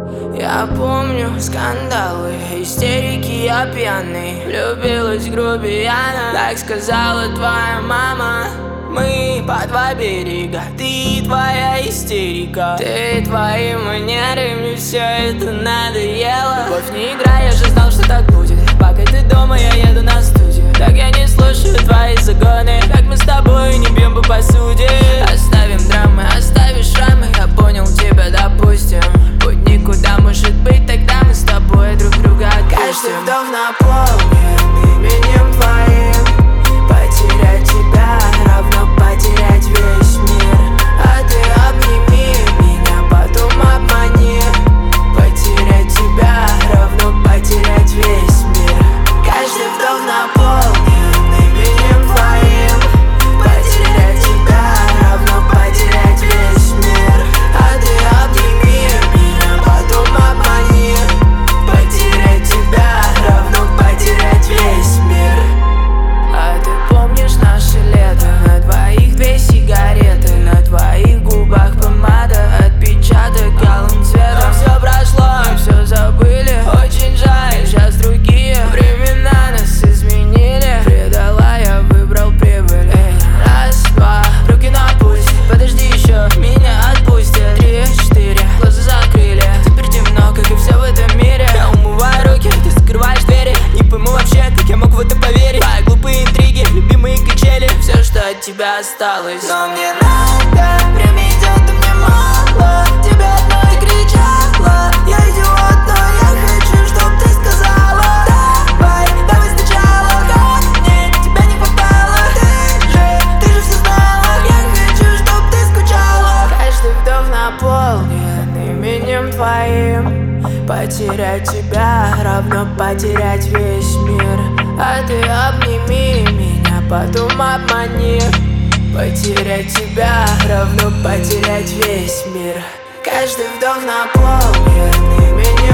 Я помню скандалы, истерики, я пьяный. Влюбилась в грубияна, так сказала твоя мама. Мы по два берега, ты и твоя истерика. Ты и твои манеры, мне все это надоело. Любовь не игра, я же знал, что так будет. Пока ты дома, я еду на студию. Так я не слушаю твои загоны, как мы с тобой не бьем по посуде. Оставим драмы, оставишь шрамы, я понял тебя, допустим. Путь никуда может быть, тогда мы с тобой друг друга отпустим. Каждый вдох наполнен именем твоим. Потерять тебя равно потерять весь мир. А ты обними меня, потом обмани. Потерять тебя равно потерять весь мир. Каждый вдох наполнен именем твоим. Потерять тебя равно потерять весь мир. А ты обними меня, потом обмани. Потерять тебя равно потерять весь мир. А ты помнишь наше лето? На двоих две сигареты, на твоих губах помада, отпечаток алым цветом. Все прошло, мы все забыли, очень жаль, сейчас другие времена нас изменили. Предала, я выбрал прибыль. Раз, два, руки на пульс, подожди еще, меня отпустят. 3, 4, глаза закрыли, теперь темно, как и все в этом мире. Я умываю руки, ты закрываешь двери. Не пойму вообще, как я мог в это поверить. Твои глупые интриги, любимые качели, все, что от тебя осталось. Но мне надо, время идет, а мне мало. Тебя одной кричала, я идиот, но я хочу, чтоб ты сказала. Давай, давай сначала, как мне тебя не хватало. Ты же все знала, я хочу, чтоб ты скучала. Каждый вдох наполнен именем твоим. Потерять тебя равно потерять весь мир. А ты обними меня, потом обмани. Потерять тебя равно потерять весь мир. Каждый вдох наполнен именем